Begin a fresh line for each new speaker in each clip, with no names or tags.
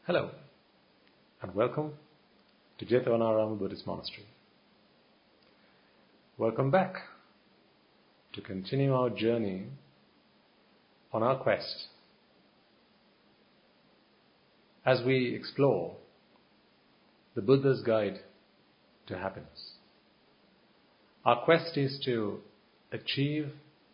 Hello and welcome to Jetavana Buddhist Monastery. Welcome back to continue our journey on our quest as we explore the Buddha's guide to happiness. Our quest is to achieve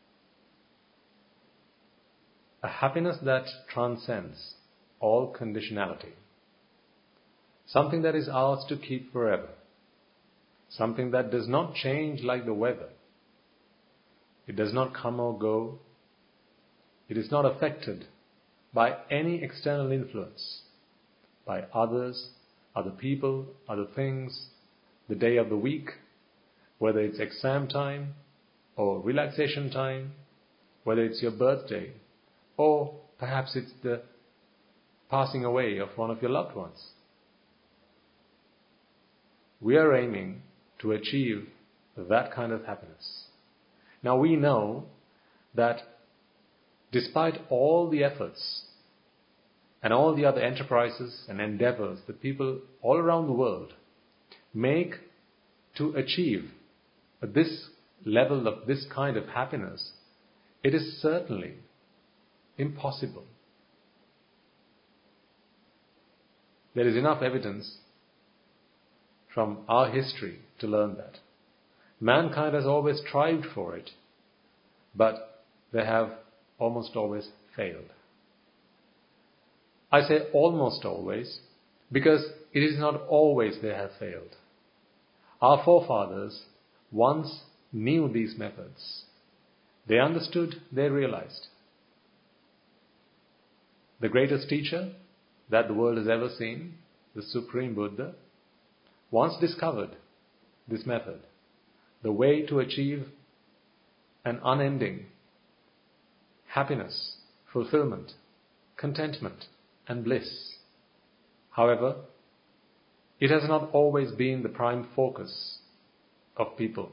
a happiness that transcends all conditionality, something that is ours to keep forever, something that does not change like the weather. It does not come or go. It is not affected by any external influence, by others, other people, other things, the day of the week, whether it's exam time or relaxation time, whether it's your birthday, or perhaps it's the passing away of one of your loved ones. We are aiming to achieve that kind of happiness. Now we know that despite all the efforts and all the other enterprises and endeavors that people all around the world make to achieve this level of this kind of happiness, it is certainly impossible. There is enough evidence from our history to learn that. Mankind has always strived for it, but they have almost always failed. I say almost always because it is not always they have failed. Our forefathers once knew these methods. They understood, they realized. The greatest teacher that the world has ever seen, the Supreme Buddha, once discovered this method, the way to achieve an unending happiness, fulfillment, contentment, and bliss. However, it has not always been the prime focus of people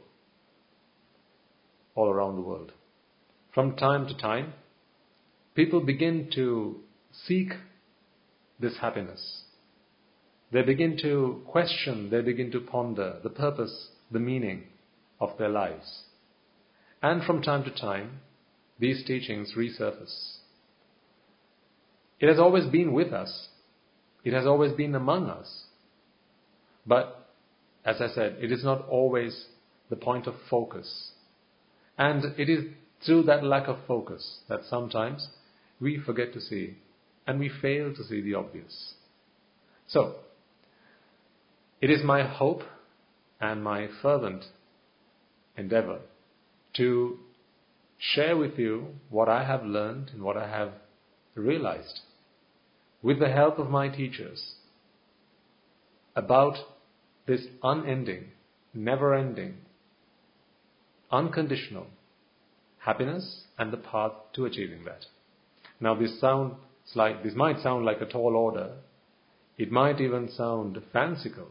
all around the world. From time to time, people begin to seek this happiness. They begin to question, they begin to ponder the purpose, the meaning of their lives. And from time to time, these teachings resurface. It has always been with us. It has always been among us. But, as I said, it is not always the point of focus. And it is through that lack of focus that sometimes we forget to see and we fail to see the obvious. So, it is my hope and my fervent endeavor to share with you what I have learned and what I have realized with the help of my teachers about this unending, never-ending, unconditional happiness and the path to achieving that. Now this might sound like a tall order. It might even sound fanciful.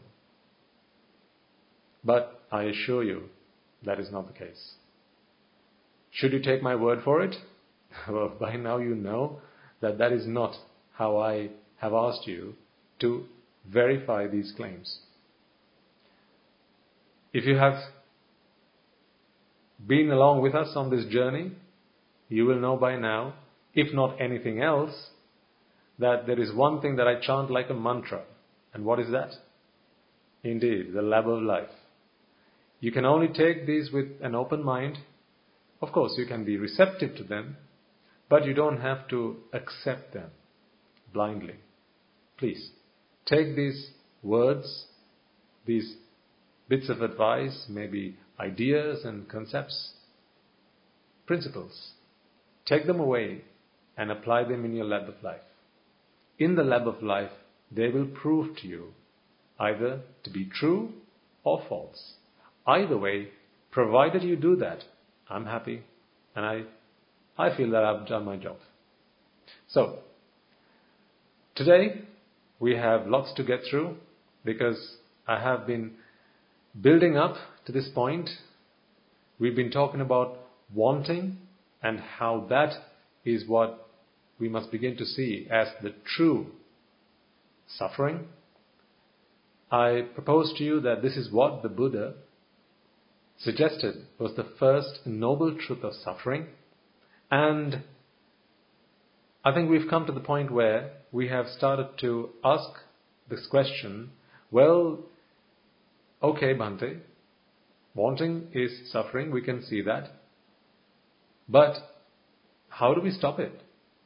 But I assure you that is not the case. Should you take my word for it? Well, by now you know that that is not how I have asked you to verify these claims. If you have been along with us on this journey, you will know by now, if not anything else, that there is one thing that I chant like a mantra. And what is that? Indeed, the lab of life. You can only take these with an open mind. Of course, you can be receptive to them, but you don't have to accept them blindly. Please, take these words, these bits of advice, maybe ideas and concepts, principles. Take them away and apply them in your lab of life. In the lab of life, they will prove to you either to be true or false. Either way, provided you do that, I'm happy and I feel that I've done my job. So, today we have lots to get through because I have been building up to this point. We've been talking about wanting and how that is what we must begin to see as the true suffering, I propose to you that this is what the Buddha suggested was the first noble truth of suffering. And I think we've come to the point where we have started to ask this question, well, okay, Bhante, wanting is suffering, we can see that. But how do we stop it?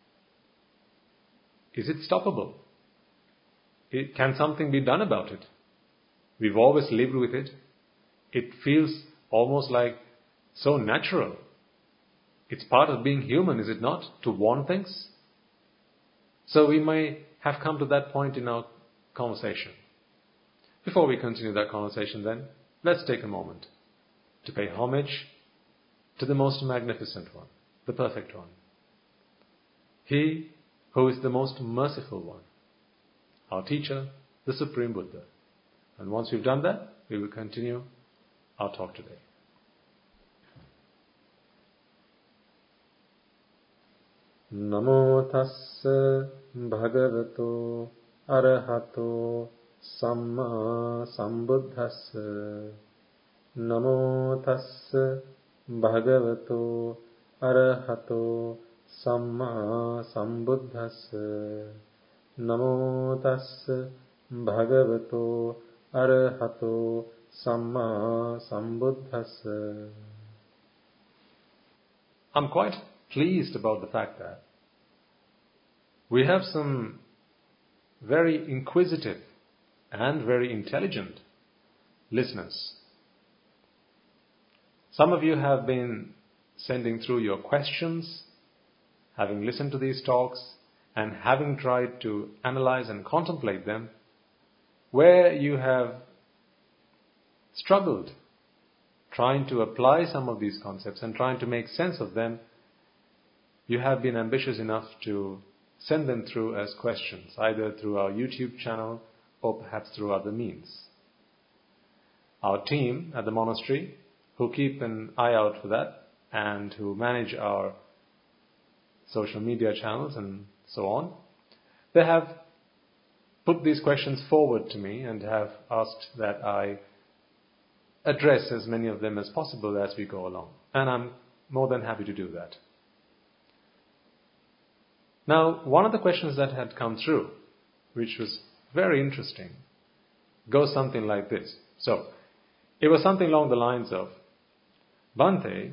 Is it stoppable? Can something be done about it? We've always lived with it. It feels almost like so natural. It's part of being human, is it not? To want things. So we may have come to that point in our conversation. Before we continue that conversation then, let's take a moment to pay homage to the most magnificent one, the perfect one. He who is the most merciful one, our teacher, the Supreme Buddha. And once we've done that, we will continue our talk today. Namo tassa bhagavato arahato samma sambuddhassa. Namo tassa bhagavato arahato samma sambuddhassa. Namo tassa bhagavato arahato samma sambuddhassa. I'm quite pleased about the fact that we have some very inquisitive and very intelligent listeners. Some of you have been sending through your questions, having listened to these talks, and having tried to analyze and contemplate them, where you have struggled trying to apply some of these concepts and trying to make sense of them. You have been ambitious enough to send them through as questions, either through our YouTube channel or perhaps through other means. Our team at the monastery, who keep an eye out for that and who manage our social media channels and so on, they have put these questions forward to me and have asked that I address as many of them as possible as we go along. And I'm more than happy to do that. Now, one of the questions that had come through, which was very interesting, goes something like this. So, it was something along the lines of, Bhante,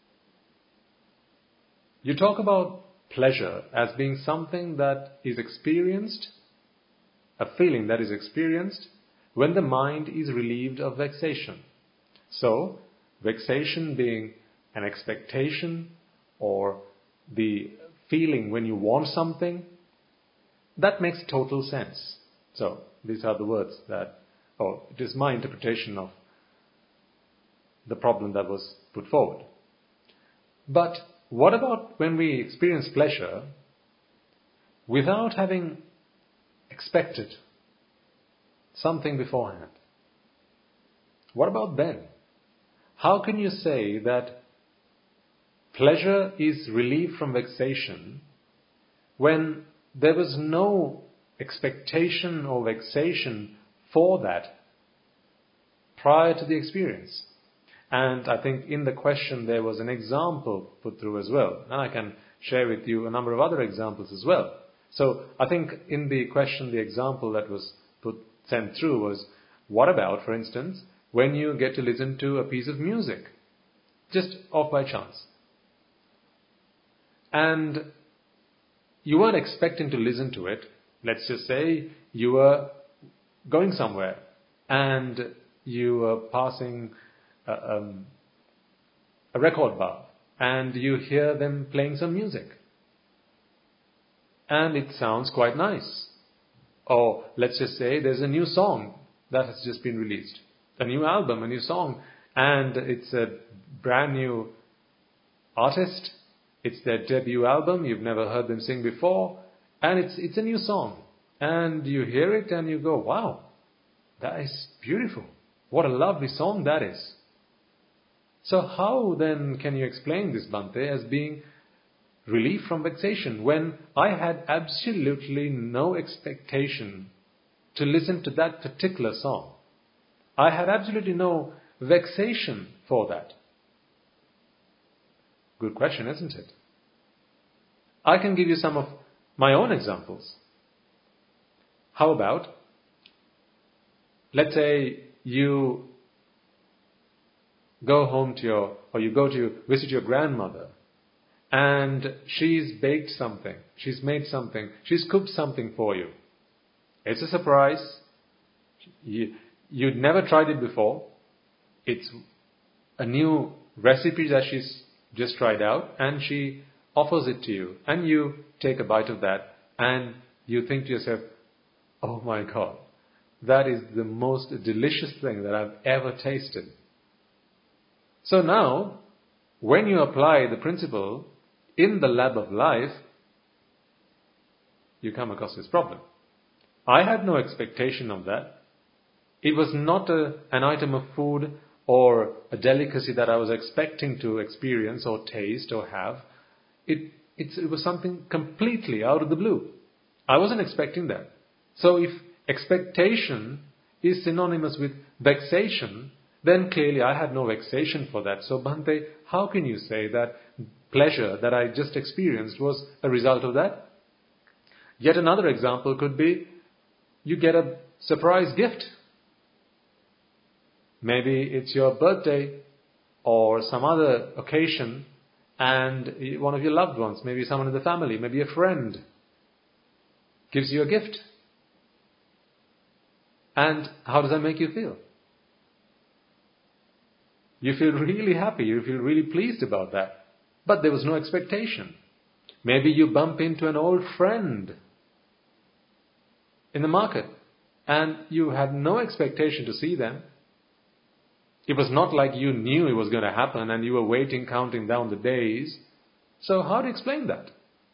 you talk about pleasure as being something that is experienced, a feeling that is experienced when the mind is relieved of vexation. So, vexation being an expectation or the feeling when you want something, that makes total sense. So, these are the words that, or it is my interpretation of the problem that was put forward. But what about when we experience pleasure without having expected something beforehand? What about then? How can you say that pleasure is relief from vexation when there was no expectation or vexation for that prior to the experience? And I think in the question there was an example put through as well. And I can share with you a number of other examples as well. So I think in the question, the example that was sent through was, what about, for instance, when you get to listen to a piece of music, just off by chance? And you weren't expecting to listen to it. Let's just say you were going somewhere and you were passing a record bar and you hear them playing some music. And it sounds quite nice. Or let's just say there's a new song that has just been released. A new album, a new song. And it's a brand new artist. It's their debut album. You've never heard them sing before. And it's a new song. And you hear it and you go, wow, that is beautiful. What a lovely song that is. So how then can you explain this, Bhante, as being relief from vexation when I had absolutely no expectation to listen to that particular song. I had absolutely no vexation for that. Good question, isn't it? I can give you some of my own examples. How about, let's say you go home you go to visit your grandmother, and she's baked something, she's made something, she's cooked something for you. It's a surprise. You'd never tried it before. It's a new recipe that she's just tried out, and she offers it to you, and you take a bite of that, and you think to yourself, oh my God, that is the most delicious thing that I've ever tasted. So now, when you apply the principle in the lab of life, you come across this problem. I had no expectation of that. It was not an item of food or a delicacy that I was expecting to experience or taste or have. It was something completely out of the blue. I wasn't expecting that. So if expectation is synonymous with vexation, then clearly I had no vexation for that. So Bhante, how can you say that pleasure that I just experienced was a result of that? Yet another example could be, you get a surprise gift. Maybe it's your birthday or some other occasion, and one of your loved ones, maybe someone in the family, maybe a friend, gives you a gift. And how does that make you feel? You feel really happy, you feel really pleased about that. But there was no expectation. Maybe you bump into an old friend in the market, and you had no expectation to see them. It was not like you knew it was going to happen and you were waiting, counting down the days. So how do you explain that?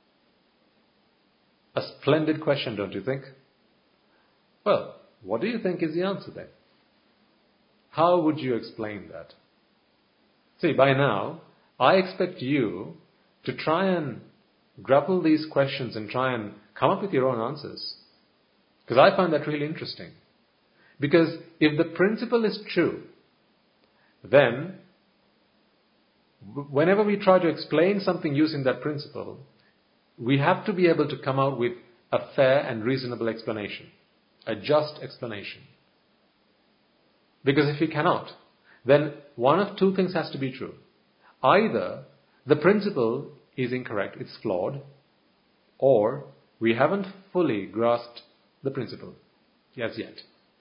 A splendid question, don't you think? Well, what do you think is the answer then? How would you explain that? See, by now, I expect you to try and grapple these questions and try and come up with your own answers. Because I find that really interesting. Because if the principle is true, then whenever we try to explain something using that principle, we have to be able to come out with a fair and reasonable explanation, a just explanation. Because if we cannot, then one of two things has to be true. Either the principle is incorrect, it's flawed, or we haven't fully grasped the principle as yet.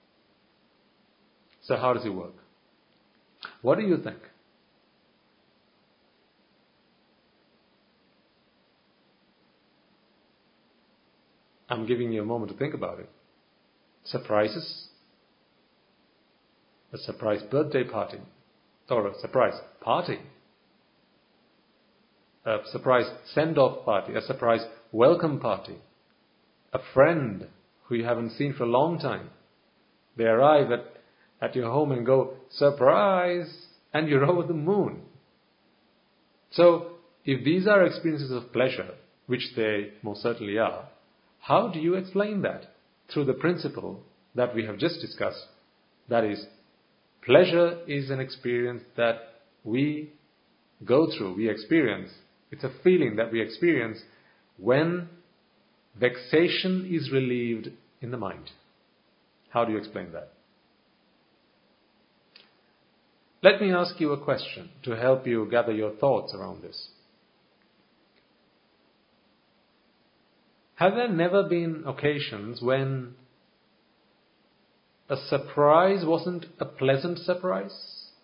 So how does it work? What do you think? I'm giving you a moment to think about it. Surprises? A surprise birthday party, or a surprise party, a surprise send-off party, a surprise welcome party, a friend who you haven't seen for a long time. They arrive at your home and go, surprise, and you're over the moon. So, if these are experiences of pleasure, which they most certainly are, how do you explain that? Through the principle that we have just discussed, that is, pleasure is an experience that we go through, we experience. It's a feeling that we experience when vexation is relieved in the mind. How do you explain that? Let me ask you a question to help you gather your thoughts around this. Have there never been occasions when a surprise wasn't a pleasant surprise?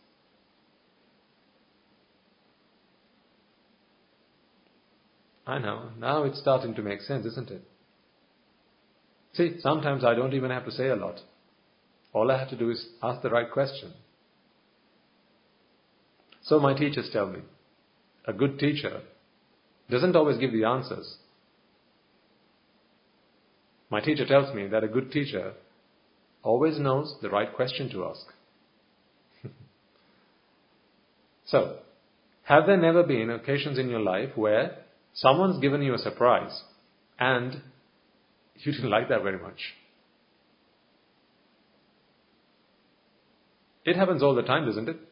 I know, now it's starting to make sense, isn't it? See, sometimes I don't even have to say a lot. All I have to do is ask the right question. So my teachers tell me, a good teacher doesn't always give the answers. My teacher tells me that a good teacher always knows the right question to ask. So, have there never been occasions in your life where someone's given you a surprise and you didn't like that very much? It happens all the time, doesn't it?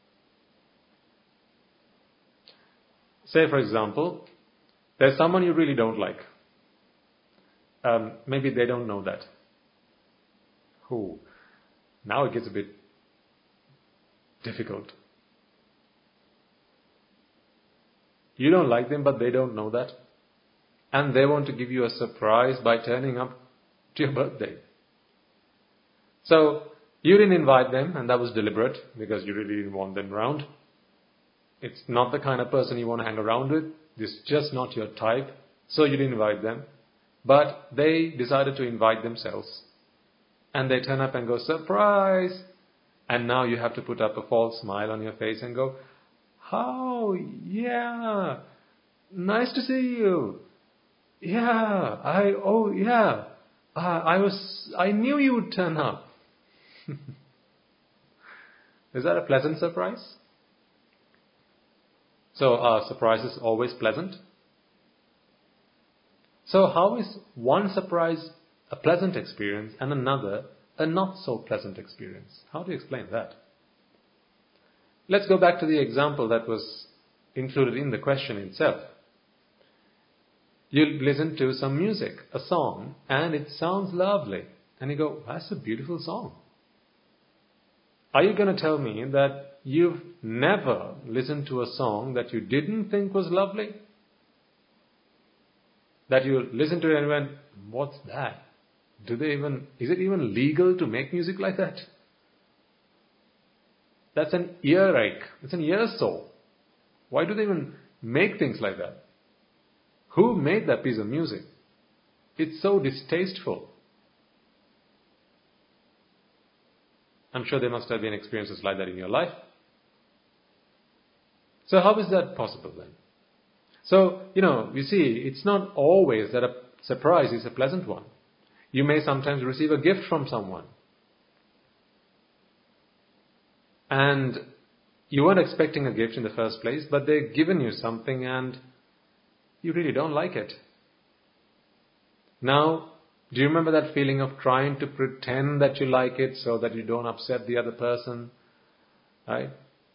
Say, for example, there's someone you really don't like. Maybe they don't know that. Who? Now it gets a bit difficult. You don't like them, but they don't know that. And they want to give you a surprise by turning up to your birthday. So, you didn't invite them, and that was deliberate, because you really didn't want them around. It's not the kind of person you want to hang around with. It's just not your type. So you didn't invite them. But they decided to invite themselves. And they turn up and go, surprise! And now you have to put up a false smile on your face and go, oh, yeah, nice to see you. Yeah, I knew you would turn up. Is that a pleasant surprise? So are surprises always pleasant? So how is one surprise a pleasant experience and another a not so pleasant experience? How do you explain that? Let's go back to the example that was included in the question itself. You listen to some music, a song, and it sounds lovely. And you go, that's a beautiful song. Are you going to tell me that you've never listened to a song that you didn't think was lovely? That you listened to it and went, what's that? Is it even legal to make music like that? That's an earache. It's an ear sore. Why do they even make things like that? Who made that piece of music? It's so distasteful. I'm sure there must have been experiences like that in your life. So how is that possible then? So, you see, it's not always that a surprise is a pleasant one. You may sometimes receive a gift from someone. And you weren't expecting a gift in the first place, but they've given you something and you really don't like it. Now, do you remember that feeling of trying to pretend that you like it so that you don't upset the other person? Right?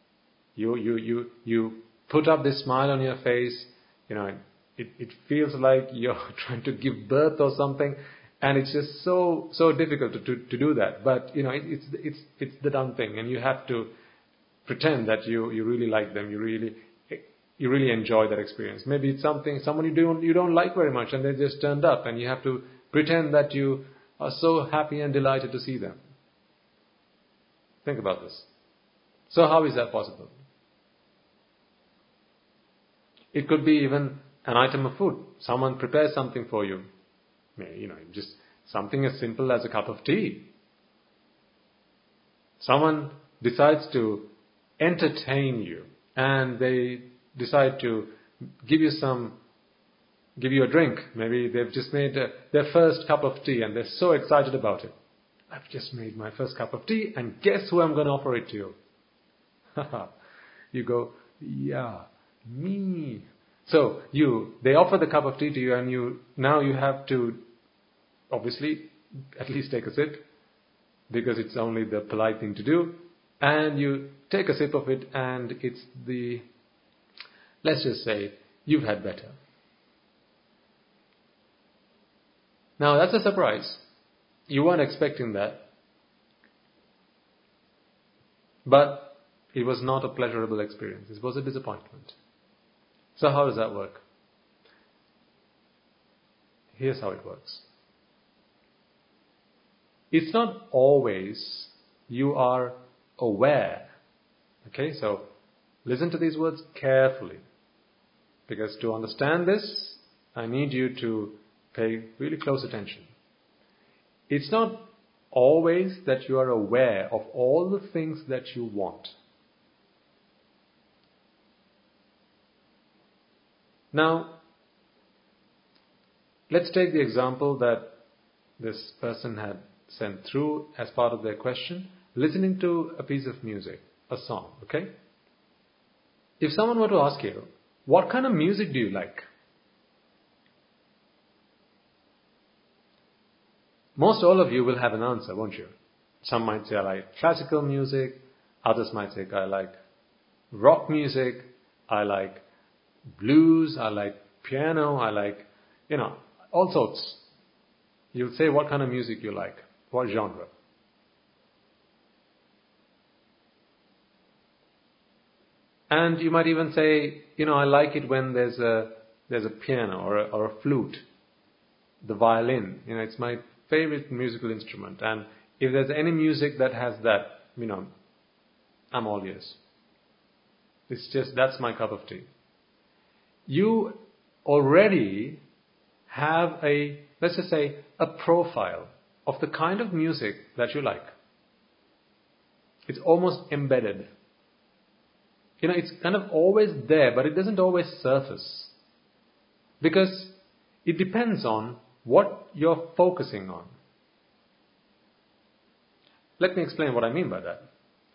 You put up this smile on your face. It feels like you're trying to give birth or something, and it's just so difficult to do that. But it's the done thing, and you have to pretend that you really like them. You really enjoy that experience. Maybe it's someone you don't like very much, and they just turned up, and you have to pretend that you are so happy and delighted to see them. Think about this. So how is that possible? It could be even an item of food. Someone prepares something for you. Just something as simple as a cup of tea. Someone decides to entertain you, and they decide to give you a drink. Maybe they've just made their first cup of tea, and they're so excited about it. I've just made my first cup of tea, and guess who I'm going to offer it to you? You go, yeah, me. So they offer the cup of tea to you, and now you have to obviously at least take a sip, because it's only the polite thing to do. And you take a sip of it, and it's let's just say, you've had better. Now that's a surprise. You weren't expecting that. But it was not a pleasurable experience. It was a disappointment. So how does that work? Here's how it works. It's not always you are aware. Okay, so listen to these words carefully. Because to understand this, I need you to pay really close attention. It's not always that you are aware of all the things that you want. Now, let's take the example that this person had sent through as part of their question, listening to a piece of music, a song, okay? If someone were to ask you, what kind of music do you like? Most all of you will have an answer, won't you? Some might say, I like classical music, Others might say, I like rock music, I like blues, I like piano, I like, all sorts. You'll say what kind of music you like, what genre. And you might even say, I like it when there's a piano or a flute, the violin. It's my favorite musical instrument. And if there's any music that has that, I'm all ears. That's my cup of tea. You already have let's just say, a profile of the kind of music that you like. It's almost embedded. It's kind of always there, but it doesn't always surface. Because it depends on what you're focusing on. Let me explain what I mean by that.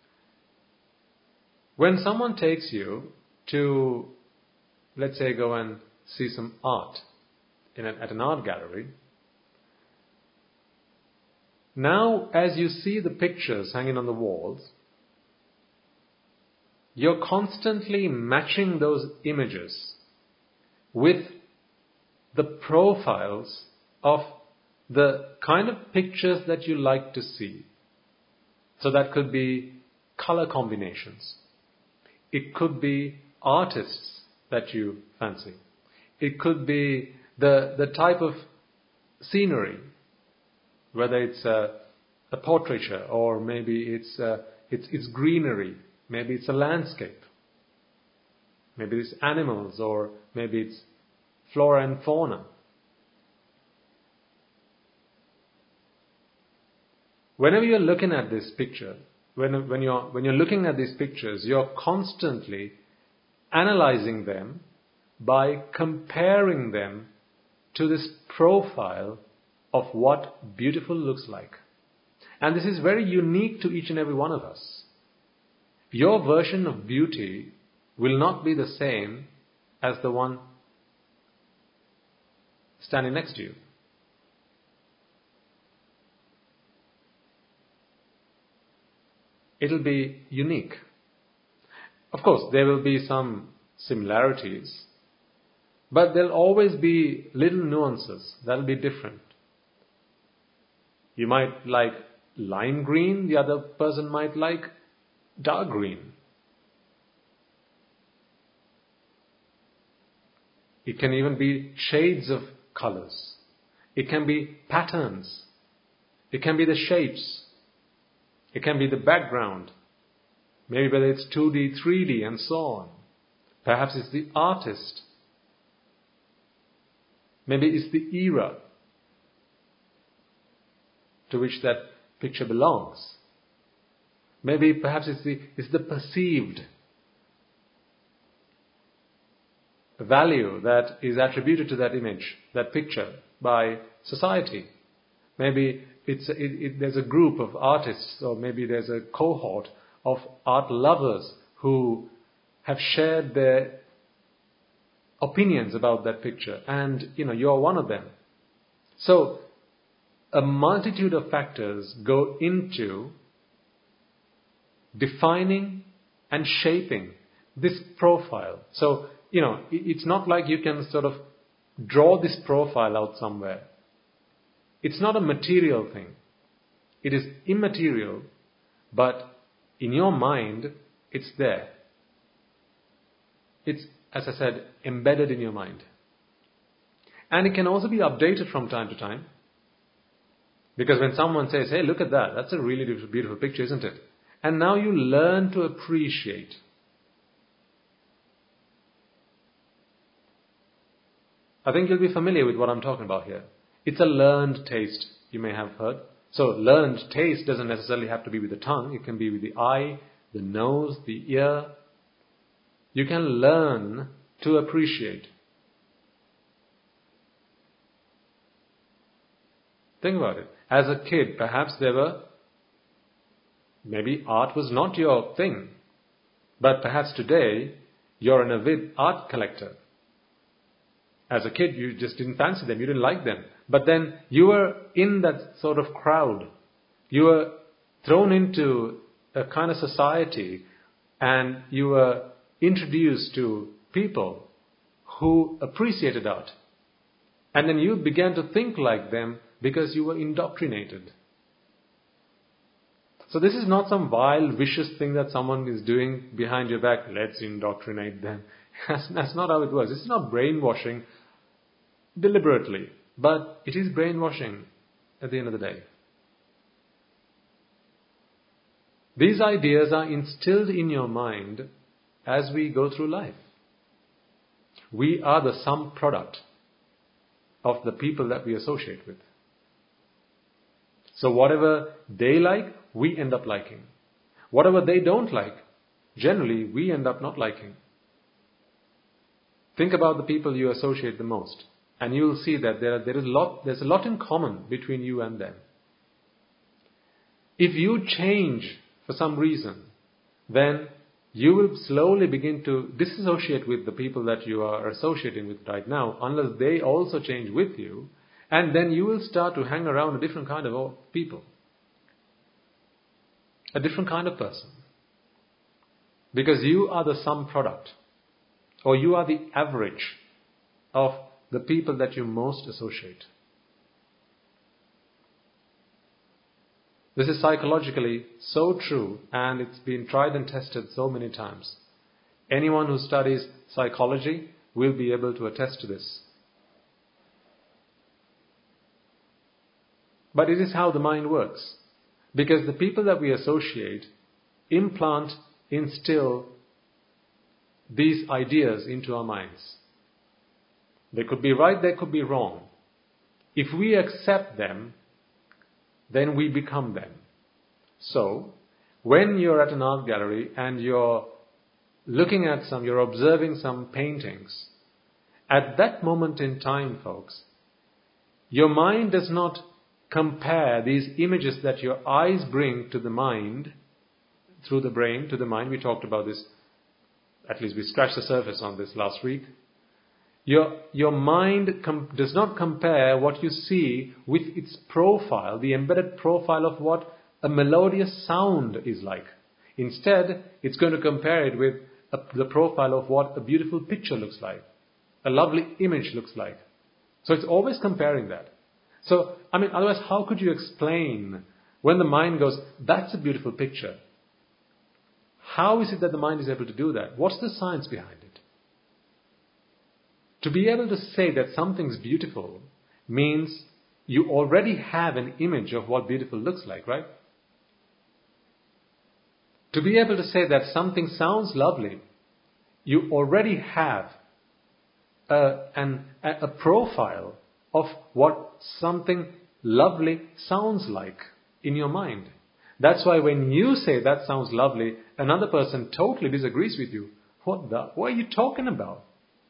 When someone takes you to, let's say, go and see some art at an art gallery, now as you see the pictures hanging on the walls, you're constantly matching those images with the profiles of the kind of pictures that you like to see. So that could be color combinations. It could be artists that you fancy. It could be the type of scenery, whether it's a portraiture or maybe it's greenery. Maybe it's a landscape. Maybe it's animals, or maybe it's flora and fauna. Whenever you're looking at this picture, when you're looking at these pictures, you're constantly analyzing them by comparing them to this profile of what beautiful looks like. And this is very unique to each and every one of us. Your version of beauty will not be the same as the one standing next to you. It'll be unique. Of course, there will be some similarities, but there'll always be little nuances that'll be different. You might like lime green, the other person might like dark green. It can even be shades of colors. It can be patterns. It can be the shapes. It can be the background. Maybe whether it's 2D, 3D and so on. Perhaps it's the artist. Maybe it's the era to which that picture belongs. Maybe perhaps it's the perceived value that is attributed to that image, that picture, by society. Maybe there's a group of artists, or maybe there's a cohort of art lovers who have shared their opinions about that picture, and you're one of them. So a multitude of factors go into defining and shaping this profile. So, it's not like you can sort of draw this profile out somewhere. It's not a material thing. It is immaterial, but in your mind, it's there. It's, as I said, embedded in your mind. And it can also be updated from time to time. Because when someone says, hey, look at that, that's a really beautiful picture, isn't it? And now you learn to appreciate. I think you'll be familiar with what I'm talking about here. It's a learned taste, you may have heard. So learned taste doesn't necessarily have to be with the tongue. It can be with the eye, the nose, the ear. You can learn to appreciate. Think about it. As a kid, perhaps maybe art was not your thing. But perhaps today, you're an avid art collector. As a kid, you just didn't fancy them, you didn't like them. But then you were in that sort of crowd. You were thrown into a kind of society and you were introduced to people who appreciated art. And then you began to think like them because you were indoctrinated. So this is not some vile, vicious thing that someone is doing behind your back. Let's indoctrinate them. That's not how it works. This is not brainwashing deliberately. But it is brainwashing at the end of the day. These ideas are instilled in your mind as we go through life. We are the sum product of the people that we associate with. So whatever they like, we end up liking. Whatever they don't like, generally we end up not liking. Think about the people you associate the most, and you will see that there's a lot in common between you and them. If you change for some reason, then you will slowly begin to disassociate with the people that you are associating with right now, unless they also change with you, and then you will start to hang around a different kind of people, a different kind of person. Because you are the sum product, or you are the average of the people that you most associate. This is psychologically so true, and it's been tried and tested so many times. Anyone who studies psychology will be able to attest to this. But it is how the mind works. Because the people that we associate instill these ideas into our minds. They could be right, they could be wrong. If we accept them, then we become them. So, when you're at an art gallery and you're looking at you're observing some paintings, at that moment in time, folks, your mind does not compare these images that your eyes bring to the mind, through the brain to the mind. We talked about this, at least we scratched the surface on this last week. Your mind does not compare what you see with its profile, the embedded profile of what a melodious sound is like. Instead, it's going to compare it with the profile of what a beautiful picture looks like, a lovely image looks like. So it's always comparing that. So, otherwise, how could you explain when the mind goes, that's a beautiful picture? How is it that the mind is able to do that? What's the science behind it? To be able to say that something's beautiful means you already have an image of what beautiful looks like, right? To be able to say that something sounds lovely, you already have a profile of what something lovely sounds like in your mind. That's why when you say that sounds lovely, another person totally disagrees with you. What are you talking about?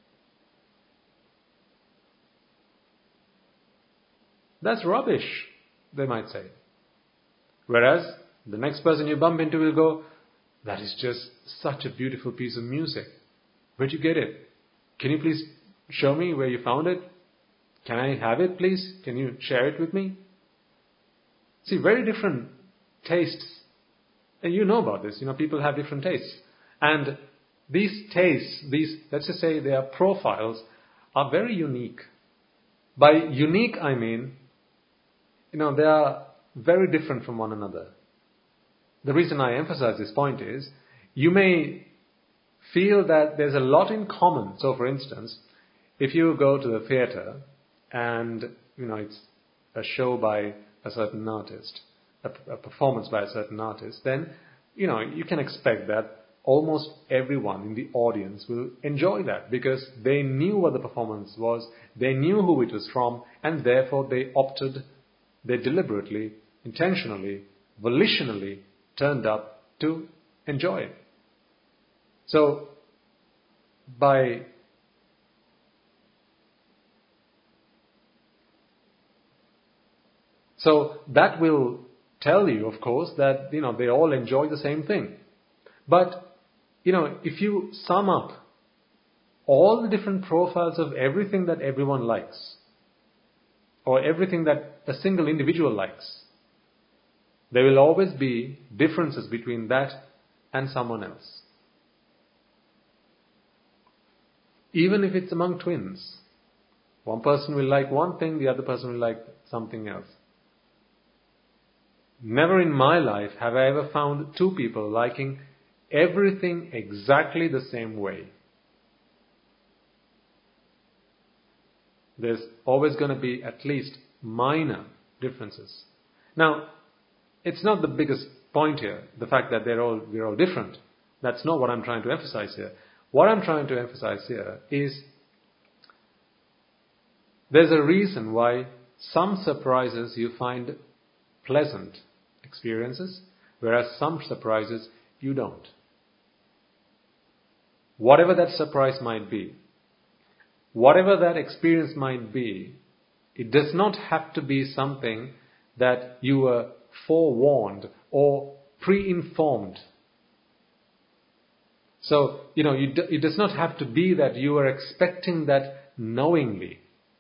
That's rubbish, they might say. Whereas the next person you bump into will go, that is just such a beautiful piece of music. Where'd you get it? Can you please show me where you found it? Can I have it, please? Can you share it with me? See, very different tastes. And you know about this. People have different tastes. And these tastes, let's just say their profiles, are very unique. By unique, I mean, they are very different from one another. The reason I emphasize this point is, you may feel that there's a lot in common. So, for instance, if you go to the theatre and, it's a show by a certain artist, a performance by a certain artist, then, you can expect that almost everyone in the audience will enjoy that because they knew what the performance was, they knew who it was from, and therefore they deliberately, intentionally, volitionally turned up to enjoy it. So that will tell you, of course, that, they all enjoy the same thing. But, if you sum up all the different profiles of everything that everyone likes, or everything that a single individual likes, There will always be differences between that and someone else. Even if it's among twins. One person will like one thing, the other person will like something else. Never in my life have I ever found two people liking everything exactly the same way. There's always going to be at least minor differences. Now, it's not the biggest point here, the fact that we're all different. That's not what I'm trying to emphasize here. What I'm trying to emphasize here is there's a reason why some surprises you find pleasant experiences, whereas some surprises you don't. Whatever that surprise might be, whatever that experience might be, it does not have to be something that you were forewarned or pre-informed. So, it does not have to be that you were expecting that knowingly,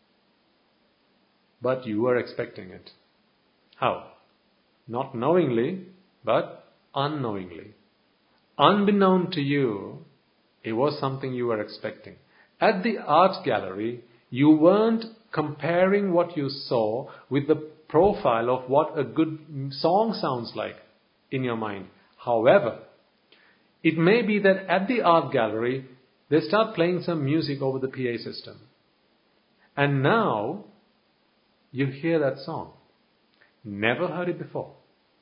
but you were expecting it. How? Not knowingly, but unknowingly. Unbeknown to you, it was something you were expecting. At the art gallery, you weren't comparing what you saw with the profile of what a good song sounds like in your mind. However, it may be that at the art gallery, they start playing some music over the PA system. And now, you hear that song. Never heard it before.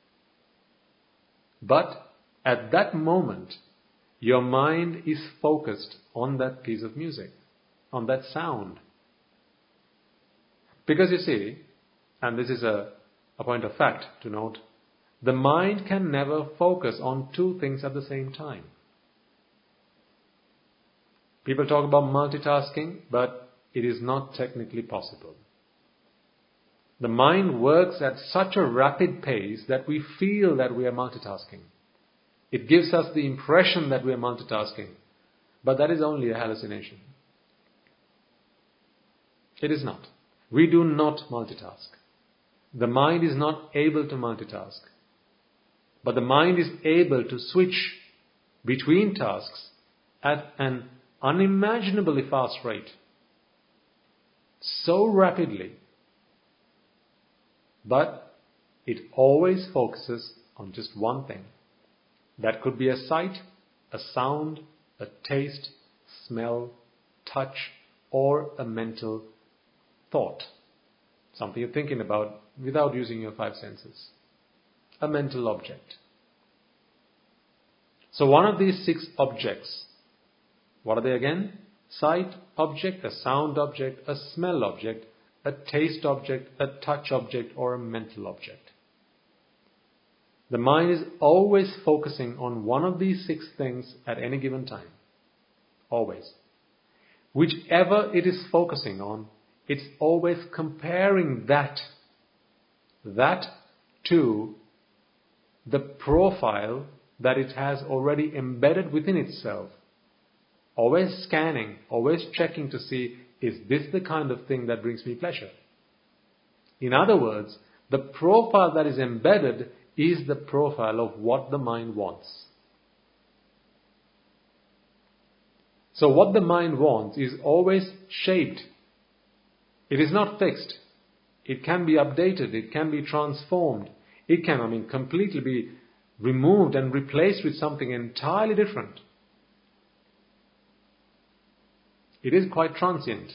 But at that moment, your mind is focused on that piece of music, on that sound. Because you see, and this is a point of fact to note, the mind can never focus on two things at the same time. People talk about multitasking, but it is not technically possible. The mind works at such a rapid pace that we feel that we are multitasking. It gives us the impression that we are multitasking, but that is only a hallucination. It is not. We do not multitask. The mind is not able to multitask. But the mind is able to switch between tasks at an unimaginably fast rate. So rapidly. But it always focuses on just one thing. That could be a sight, a sound, a taste, smell, touch, or a mental thought. Something you're thinking about without using your five senses. A mental object. So one of these six objects, what are they again? Sight object, a sound object, a smell object, a taste object, a touch object, or a mental object. The mind is always focusing on one of these six things at any given time. Always. Whichever it is focusing on, it's always comparing that to the profile that it has already embedded within itself. Always scanning, always checking to see, is this the kind of thing that brings me pleasure? In other words, the profile that is embedded is the profile of what the mind wants. So what the mind wants is always shaped. It is not fixed. It can be updated. It can be transformed. It can, completely be removed and replaced with something entirely different. It is quite transient.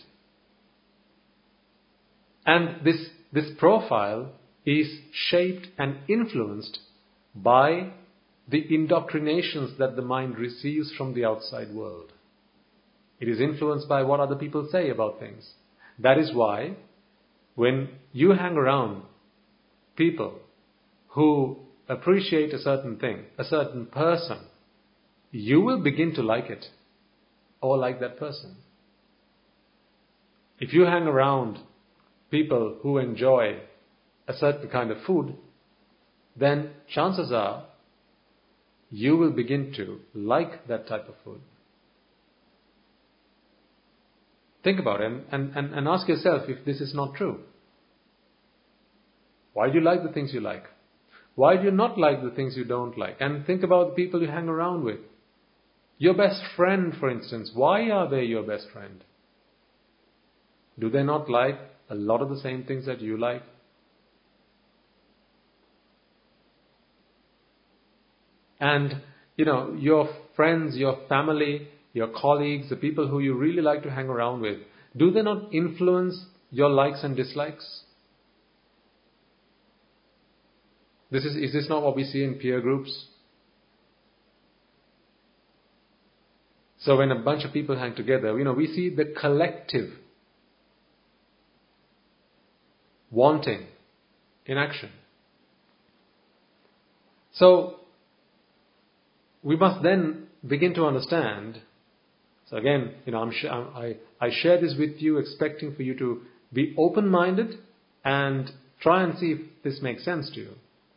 And this profile is shaped and influenced by the indoctrinations that the mind receives from the outside world. It is influenced by what other people say about things. That is why when you hang around people who appreciate a certain thing, a certain person, you will begin to like it or like that person. If you hang around people who enjoy a certain kind of food, then chances are you will begin to like that type of food. Think about it and ask yourself if this is not true. Why do you like the things you like? Why do you not like the things you don't like? And think about the people you hang around with. Your best friend, for instance, why are they your best friend? Do they not like a lot of the same things that you like? And, your friends, your family, your colleagues, the people who you really like to hang around with, do they not influence your likes and dislikes? Is this not what we see in peer groups? So when a bunch of people hang together, we see the collective wanting in action. So we must then begin to understand. So again, I share this with you, expecting for you to be open-minded and try and see if this makes sense to you.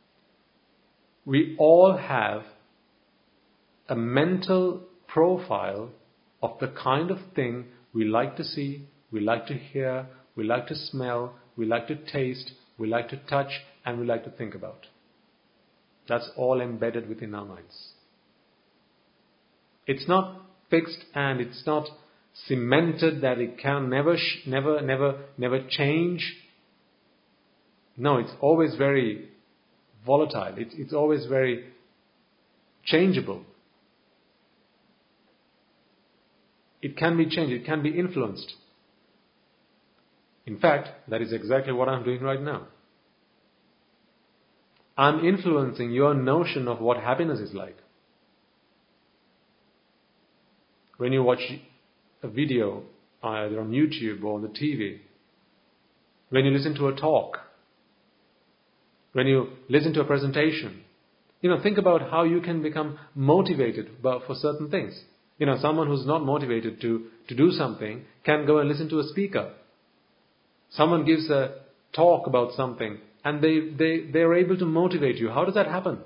We all have a mental profile of the kind of thing we like to see, we like to hear, we like to smell, we like to taste, we like to touch, and we like to think about. That's all embedded within our minds. It's not fixed and it's not cemented that it can never change. No, it's always very volatile. It's always very changeable. It can be changed. It can be influenced. In fact, that is exactly what I'm doing right now. I'm influencing your notion of what happiness is like. When you watch a video either on YouTube or on the TV, when you listen to a talk, when you listen to a presentation, think about how you can become motivated for certain things. Someone who's not motivated to do something can go and listen to a speaker. Someone gives a talk about something and they're able to motivate you. How does that happen?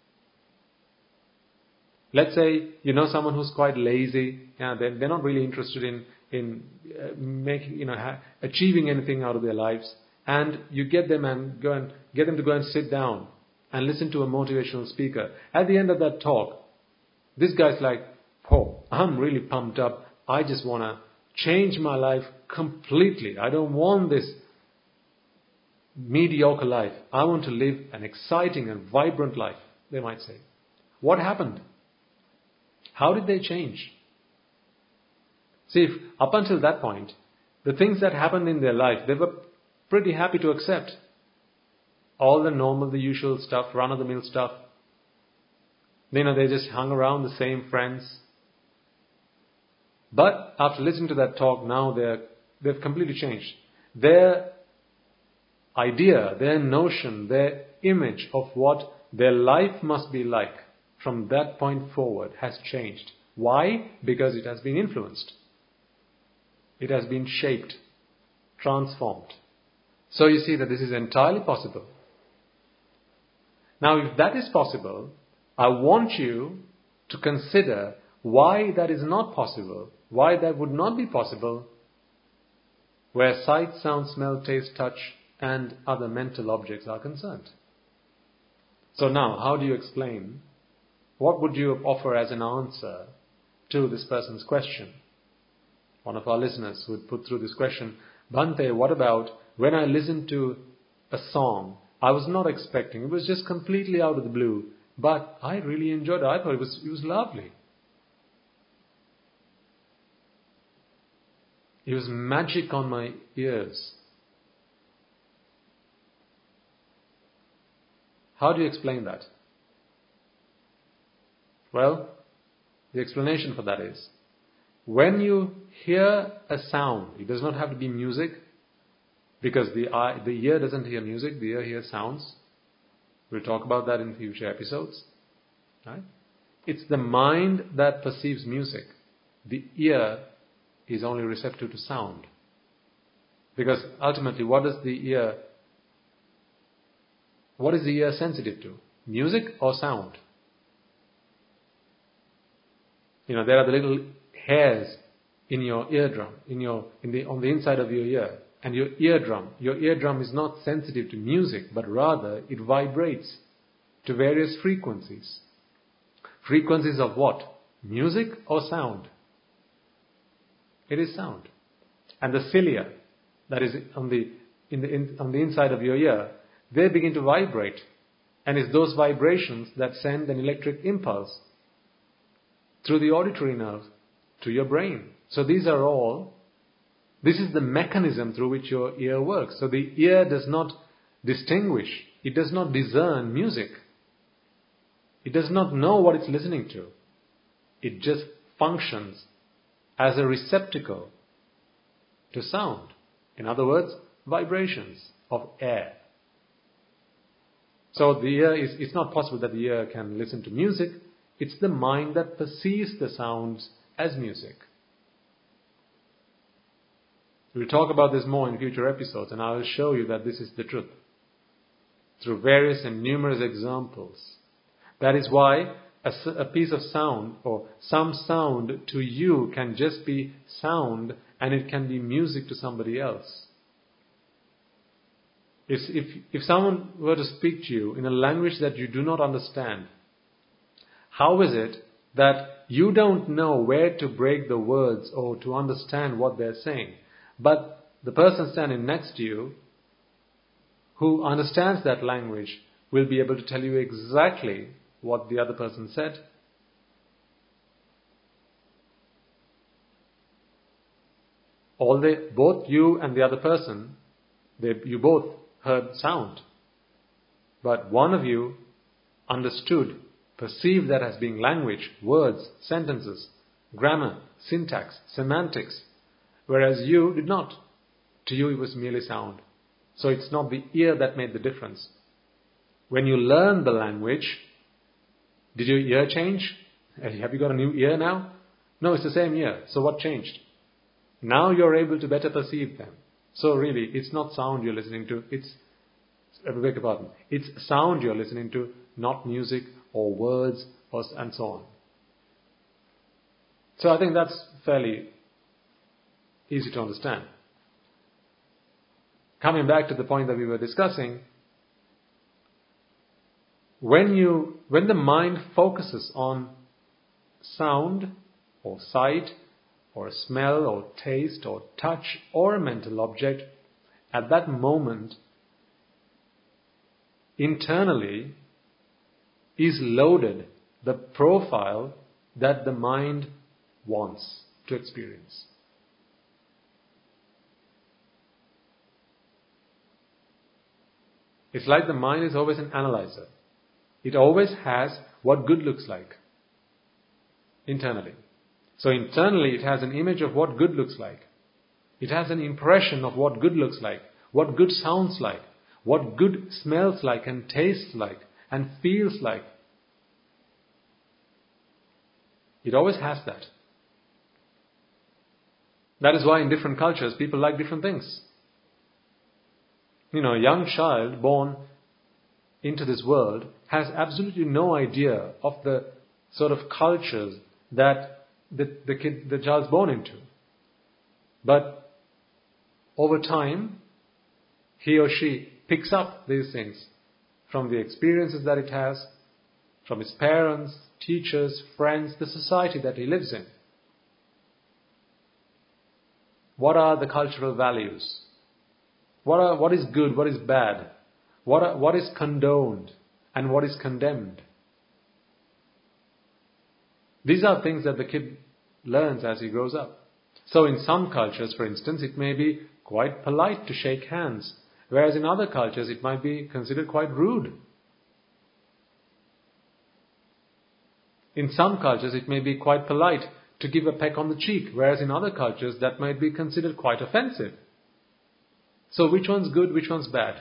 Let's say someone who's quite lazy. They're not really interested in making achieving anything out of their lives, and you get them to go and sit down and listen to a motivational speaker. At the end of that talk, this guy's like, "Oh, I'm really pumped up. I just want to change my life completely. I don't want this mediocre life. I want to live an exciting and vibrant life," they might say. What happened? How did they change? See, if up until that point, the things that happened in their life, they were pretty happy to accept. All the normal, the usual stuff, run-of-the-mill stuff. They just hung around the same friends. But after listening to that talk, now they've completely changed. Their idea, their notion, their image of what their life must be like from that point forward has changed. Why? Because it has been influenced. It has been shaped, transformed. So you see that this is entirely possible. Now, if that is possible, I want you to consider why that is not possible, why that would not be possible, where sight, sound, smell, taste, touch, and other mental objects are concerned. So now, how do you explain? What would you offer as an answer to this person's question? One of our listeners would put through this question, "Bhante, what about when I listened to a song I was not expecting? It was just completely out of the blue, but I really enjoyed it. I thought it was lovely. It was magic on my ears." How do you explain that? Well, the explanation for that is, when you hear a sound, it does not have to be music, because the ear doesn't hear music, the ear hears sounds. We'll talk about that in future episodes. Right? It's the mind that perceives music. The ear is only receptive to sound. Because ultimately, what is the ear sensitive to? Music or sound? There are the little hairs in your eardrum, on the inside of your ear. And your eardrum is not sensitive to music, but rather it vibrates. to various frequencies. Frequencies of what? Music or sound? It is sound. And the cilia, that is on the inside of your ear, they begin to vibrate. And it's those vibrations that send an electric impulse through the auditory nerve to your brain. So this is the mechanism through which your ear works. So the ear does not distinguish, it does not discern music. It does not know what it's listening to. It just functions as a receptacle to sound. In other words, vibrations of air. So the ear it's not possible that the ear can listen to music. It's the mind that perceives the sounds as music. We'll talk about this more in future episodes, and I will show you that this is the truth through various and numerous examples. That is why a piece of sound or some sound to you can just be sound, and it can be music to somebody else. If someone were to speak to you in a language that you do not understand, how is it that you don't know where to break the words or to understand what they're saying? But the person standing next to you, who understands that language, will be able to tell you exactly what the other person said. Both you and the other person, you both heard sound. But one of you understood, perceived that as being language, words, sentences, grammar, syntax, semantics, whereas you did not. To you it was merely sound. So it's not the ear that made the difference. When you learn the language, did your ear change? Have you got a new ear now? No, it's the same ear. So what changed? Now you're able to better perceive them. So really, it's not sound you're listening to. It's sound you're listening to, not music or words and so on. So I think that's fairly easy to understand. Coming back to the point that we were discussing, when the mind focuses on sound or sight or smell or taste or touch or a mental object, at that moment, internally is loaded the profile that the mind wants to experience. It's like the mind is always an analyzer. It always has what good looks like internally. So internally it has an image of what good looks like. It has an impression of what good looks like, what good sounds like, what good smells like and tastes like and feels like. It always has that. That is why in different cultures people like different things. A young child born into this world has absolutely no idea of the sort of cultures that the child's born into. But over time, he or she picks up these things from the experiences that it has, from his parents, teachers, friends, the society that he lives in. What are the cultural values? What is good? What is bad? What is condoned and what is condemned? These are things that the kid learns as he grows up. So in some cultures, for instance, it may be quite polite to shake hands, whereas in other cultures it might be considered quite rude. In some cultures it may be quite polite to give a peck on the cheek, whereas in other cultures that might be considered quite offensive. So which one's good, which one's bad?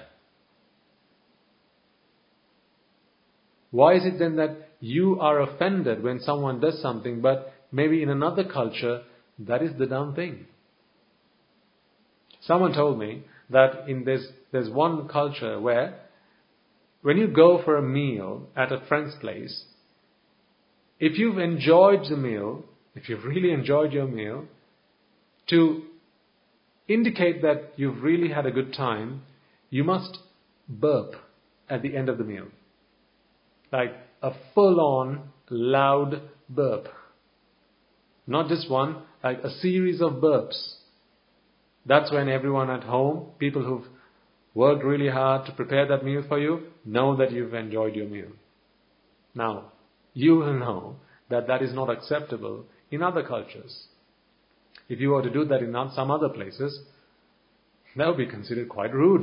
Why is it then that you are offended when someone does something, but maybe in another culture, that is the dumb thing? Someone told me that there's one culture where when you go for a meal at a friend's place, if you've enjoyed the meal, if you've really enjoyed your meal, to indicate that you've really had a good time, you must burp at the end of the meal. Like a full-on loud burp. Not just one, like a series of burps. That's when everyone at home, people who've worked really hard to prepare that meal for you, know that you've enjoyed your meal. Now, you will know that that is not acceptable in other cultures. If you were to do that in some other places, that would be considered quite rude.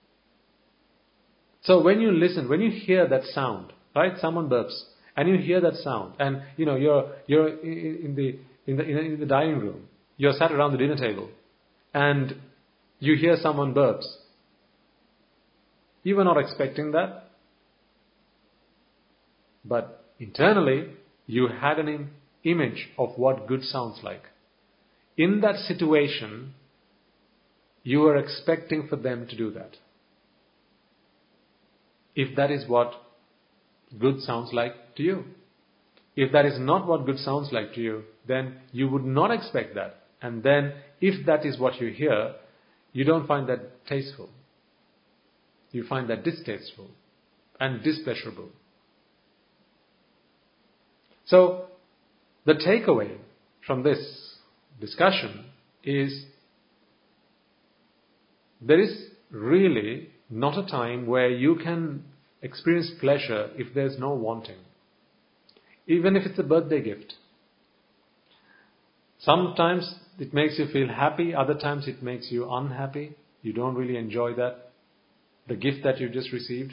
So when you listen, when you hear that sound, right? Someone burps, and you hear that sound, and you're in the dining room, you're sat around the dinner table, and you hear someone burps. You were not expecting that, but internally you had an image of what good sounds like. In that situation, you were expecting for them to do that. If that is what good sounds like to you. If that is not what good sounds like to you, then you would not expect that. And then, if that is what you hear, you don't find that tasteful. You find that distasteful and displeasurable. So, the takeaway from this discussion is there is really not a time where you can experience pleasure if there's no wanting. Even if it's a birthday gift. Sometimes it makes you feel happy, other times it makes you unhappy. You don't really enjoy that, the gift that you just received.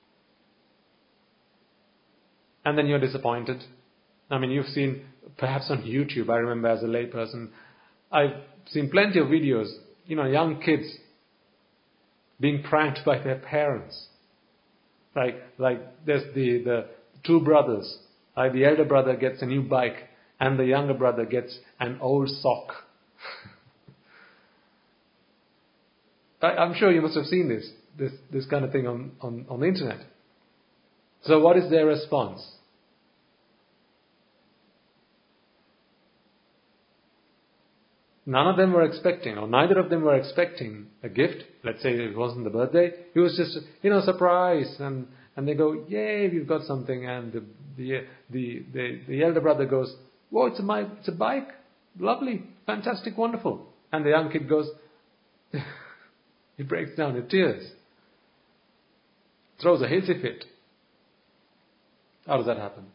And then you're disappointed. I mean, you've seen, perhaps on YouTube, I remember as a layperson, I've seen plenty of videos, young kids being pranked by their parents. Like there's the two brothers. The elder brother gets a new bike and the younger brother gets an old sock. I'm sure you must have seen this kind of thing on the internet. So what is their response? None of them were expecting, or neither of them were expecting a gift. Let's say it wasn't the birthday. It was just, surprise. And they go, yay, we've got something. And the elder brother goes, whoa, it's a bike. Lovely, fantastic, wonderful. And the young kid goes, he breaks down in tears. Throws a hissy fit. How does that happen?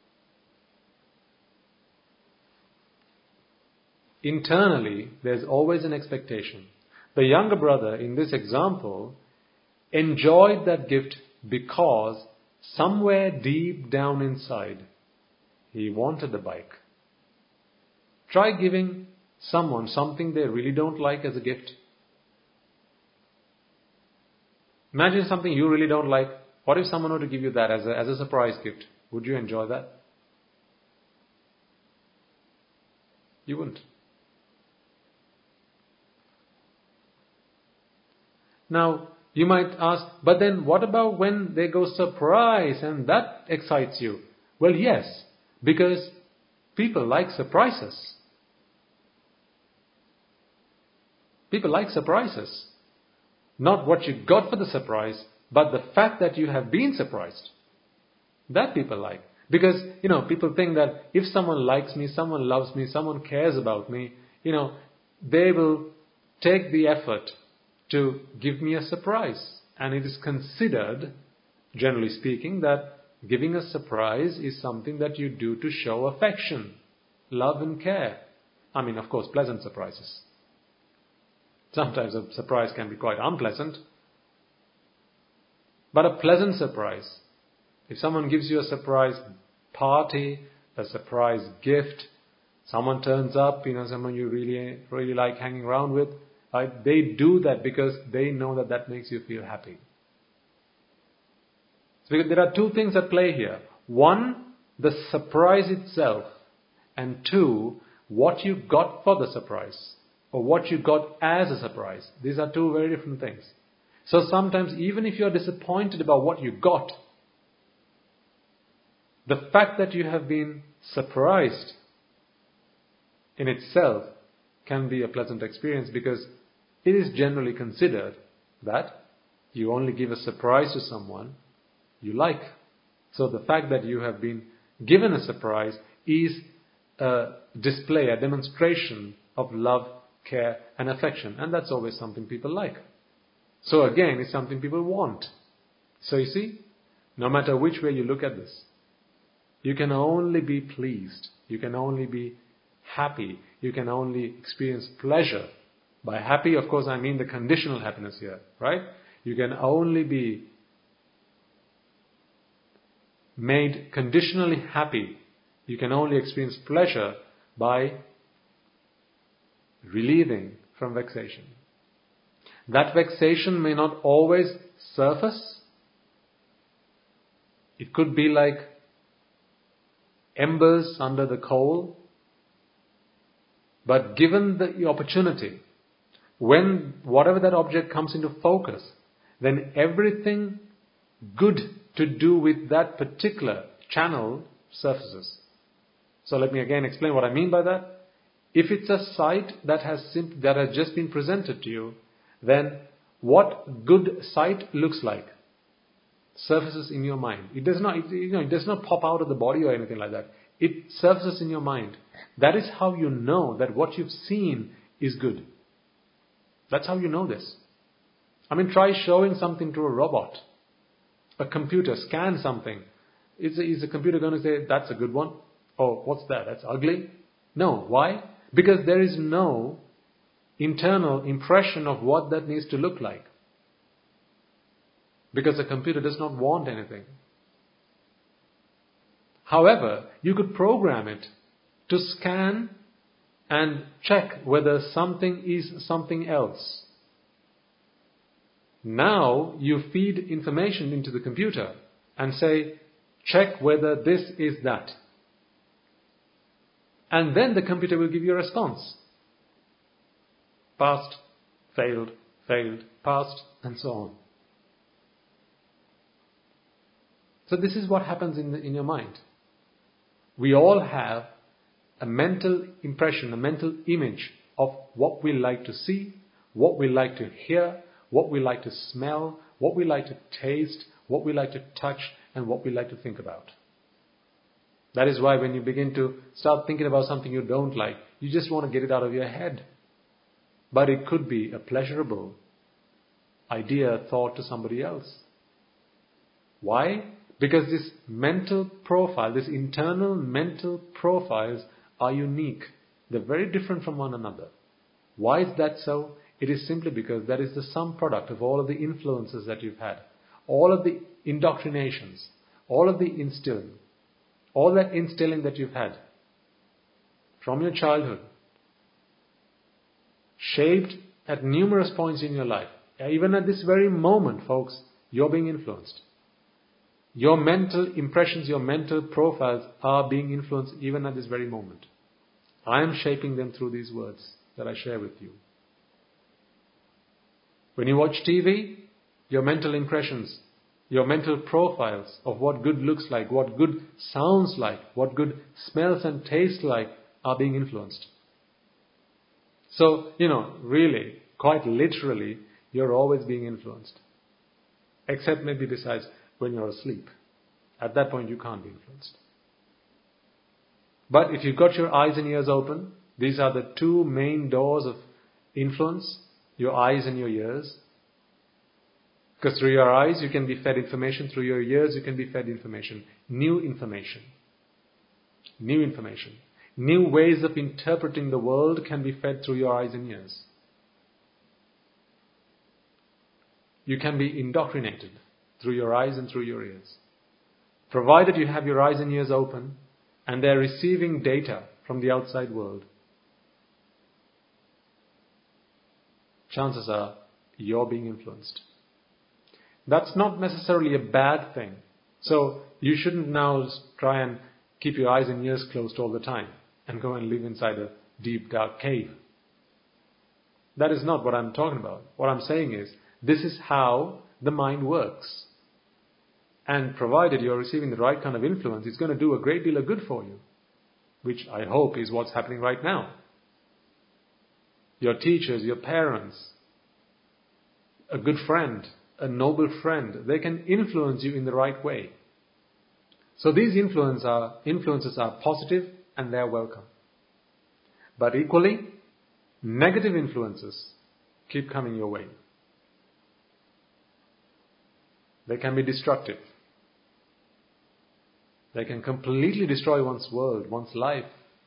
Internally, there's always an expectation. The younger brother, in this example, enjoyed that gift because somewhere deep down inside, he wanted the bike. Try giving someone something they really don't like as a gift. Imagine something you really don't like. What if someone were to give you that as a surprise gift? Would you enjoy that? You wouldn't. Now, you might ask, but then what about when they go surprise and that excites you? Well, yes, because people like surprises. People like surprises. Not what you got for the surprise, but the fact that you have been surprised. That people like. Because, people think that if someone likes me, someone loves me, someone cares about me, they will take the effort to give me a surprise. And it is considered, generally speaking, that giving a surprise is something that you do to show affection, love and care. I mean, of course, pleasant surprises. Sometimes a surprise can be quite unpleasant. But a pleasant surprise. If someone gives you a surprise party, a surprise gift, someone turns up, someone you really, really like hanging around with, right? They do that because they know that makes you feel happy. So there are two things at play here. One, the surprise itself. And two, what you got for the surprise. Or what you got as a surprise. These are two very different things. So sometimes even if you're disappointed about what you got, the fact that you have been surprised in itself can be a pleasant experience, because it is generally considered that you only give a surprise to someone you like. So the fact that you have been given a surprise is a display, a demonstration of love, care and affection. And that's always something people like. So again, it's something people want. So you see, no matter which way you look at this, you can only be pleased. You can only be happy. You can only experience pleasure. By happy, of course, I mean the conditional happiness here, right? You can only be made conditionally happy. You can only experience pleasure by relieving from vexation. That vexation may not always surface. It could be like embers under the coal. But given the opportunity, when whatever that object comes into focus, then everything good to do with that particular channel surfaces. So let me again explain what I mean by that. If it's a sight that has just been presented to you, then what good sight looks like surfaces in your mind. It does not pop out of the body or anything like that. It surfaces in your mind. That is how you know that what you've seen is good. That's how you know this. I mean, try showing something to a robot. A computer, scan something. Is the computer going to say, that's a good one? Oh, what's that? That's ugly? No. Why? Because there is no internal impression of what that needs to look like. Because the computer does not want anything. However, you could program it to scan and check whether something is something else. Now you feed information into the computer and say, check whether this is that. And then the computer will give you a response. Passed, failed, passed, and so on. So this is what happens in your mind. We all have a mental impression, a mental image of what we like to see, what we like to hear, what we like to smell, what we like to taste, what we like to touch, and what we like to think about. That is why when you begin to start thinking about something you don't like, you just want to get it out of your head. But it could be a pleasurable idea, thought to somebody else. Why? Because this mental profile, this internal mental profiles are unique. They're very different from one another. Why is that so? It is simply because that is the sum product of all of the influences that you've had. All of the indoctrinations, all of the instilling, all that instilling that you've had from your childhood, shaped at numerous points in your life. Even at this very moment, folks, you're being influenced. Your mental impressions, your mental profiles are being influenced even at this very moment. I am shaping them through these words that I share with you. When you watch TV, your mental impressions, your mental profiles of what good looks like, what good sounds like, what good smells and tastes like are being influenced. So, really, quite literally, you're always being influenced. Except maybe besides when you're asleep. At that point, you can't be influenced. But if you've got your eyes and ears open, these are the two main doors of influence, your eyes and your ears. Because through your eyes, you can be fed information. Through your ears, you can be fed information. New information. New information. New ways of interpreting the world can be fed through your eyes and ears. You can be indoctrinated through your eyes and through your ears. Provided you have your eyes and ears open and they're receiving data from the outside world, chances are you're being influenced. That's not necessarily a bad thing. So you shouldn't now try and keep your eyes and ears closed all the time and go and live inside a deep, dark cave. That is not what I'm talking about. What I'm saying is, this is how the mind works. And provided you're receiving the right kind of influence, it's going to do a great deal of good for you. Which I hope is what's happening right now. Your teachers, your parents, a good friend, a noble friend, they can influence you in the right way. So these influences are positive and they are welcome. But equally, negative influences keep coming your way. They can be destructive. They can completely destroy one's world, one's life.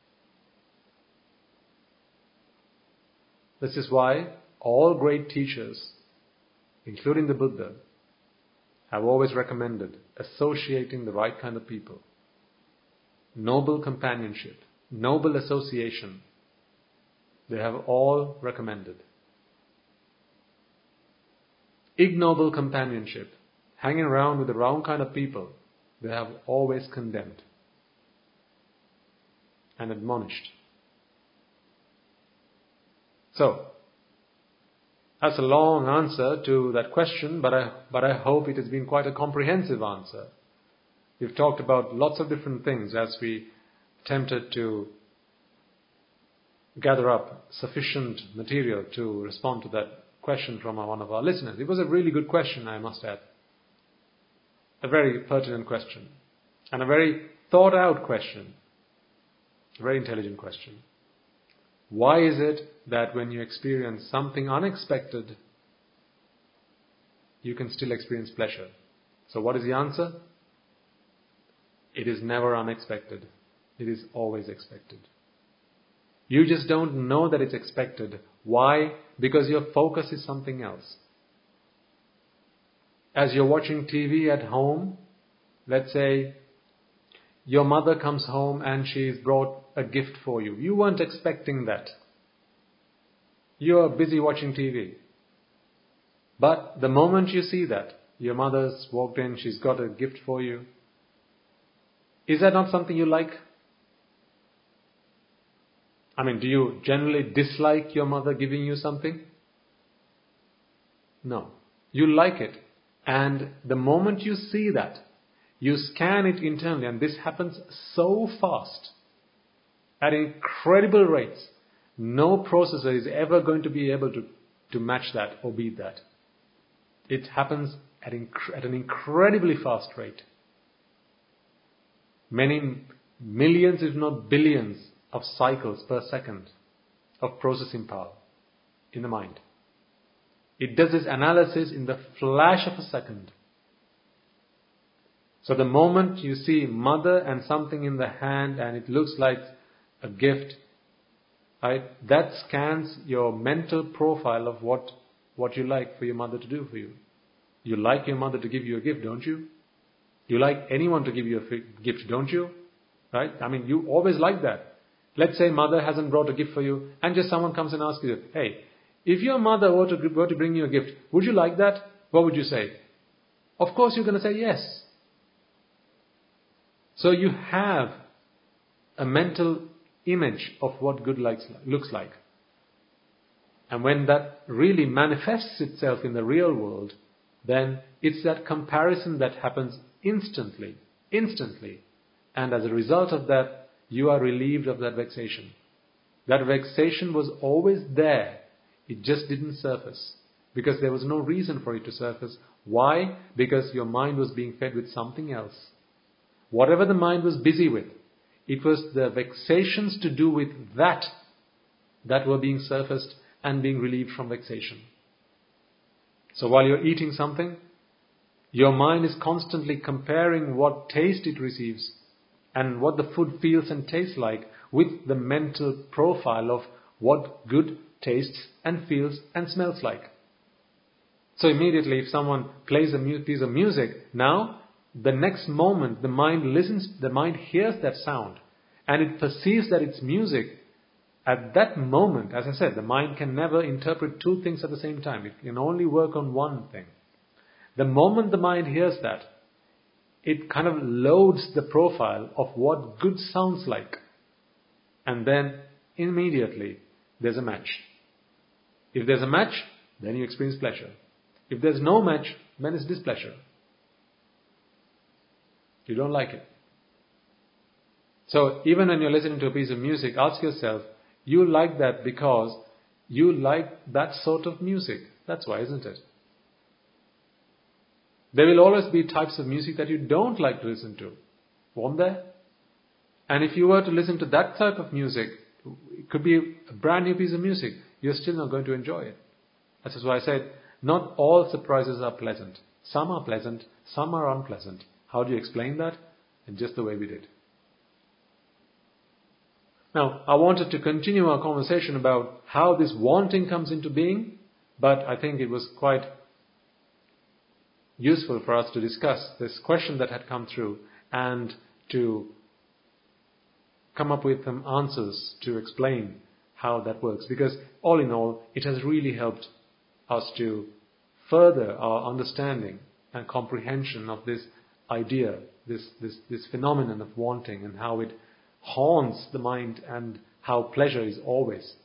This is why all great teachers, including the Buddha, have always recommended associating the right kind of people. Noble companionship, noble association, they have all recommended. Ignoble companionship, hanging around with the wrong kind of people, they have always condemned and admonished. So, that's a long answer to that question, but I hope it has been quite a comprehensive answer. We've talked about lots of different things as we attempted to gather up sufficient material to respond to that question from one of our listeners. It was a really good question, I must add. A very pertinent question. And a very thought out question. A very intelligent question. Why is it that when you experience something unexpected, you can still experience pleasure? So what is the answer? It is never unexpected. It is always expected. You just don't know that it's expected. Why? Because your focus is something else. As you're watching TV at home, let's say your mother comes home and she's brought a gift for you. You weren't expecting that. You're busy watching TV. But the moment you see that, your mother's walked in, she's got a gift for you. Is that not something you like? I mean, do you generally dislike your mother giving you something? No. You like it. And the moment you see that, you scan it internally, and this happens so fast, at incredible rates. No processor is ever going to be able to match that or beat that. It happens at an incredibly fast rate. Many millions, if not billions, of cycles per second of processing power in the mind. It does this analysis in the flash of a second. So the moment you see mother and something in the hand and it looks like a gift, right, that scans your mental profile of what you like for your mother to do for you. You like your mother to give you a gift, don't you? You like anyone to give you a gift, don't you? Right? I mean, you always like that. Let's say mother hasn't brought a gift for you and just someone comes and asks you, hey, if your mother were to bring you a gift, would you like that? What would you say? Of course you're going to say yes. So you have a mental image of what good looks like. And when that really manifests itself in the real world, then it's that comparison that happens instantly. And as a result of that, you are relieved of that vexation. That vexation was always there. It just didn't surface. Because there was no reason for it to surface. Why? Because your mind was being fed with something else. Whatever the mind was busy with, it was the vexations to do with that were being surfaced and being relieved from vexation. So while you're eating something, your mind is constantly comparing what taste it receives and what the food feels and tastes like with the mental profile of what good tastes and feels and smells like. So immediately if someone plays a piece of music, now the next moment the mind hears that sound and it perceives that it's music. At that moment, as I said, the mind can never interpret two things at the same time. It can only work on one thing. The moment the mind hears that, it kind of loads the profile of what good sounds like. And then immediately there's a match. If there's a match, then you experience pleasure. If there's no match, then it's displeasure. You don't like it. So even when you're listening to a piece of music, ask yourself, you like that because you like that sort of music. That's why, isn't it? There will always be types of music that you don't like to listen to. Won't there? And if you were to listen to that type of music, it could be a brand new piece of music, you're still not going to enjoy it. This is why I said, not all surprises are pleasant. Some are pleasant, some are unpleasant. How do you explain that? In just the way we did. Now, I wanted to continue our conversation about how this wanting comes into being, but I think it was quite useful for us to discuss this question that had come through and to come up with some answers to explain how that works. Because all in all, it has really helped us to further our understanding and comprehension of this idea, this phenomenon of wanting, and how it haunts the mind, and how pleasure is always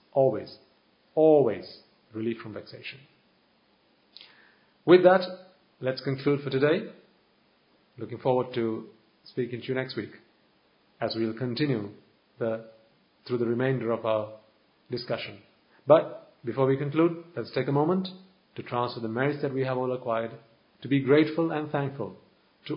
relief from vexation. With that, let's conclude for today. Looking forward to speaking to you next week as we will continue through the remainder of our discussion. But before we conclude, let's take a moment to transfer the merits that we have all acquired, to be grateful and thankful to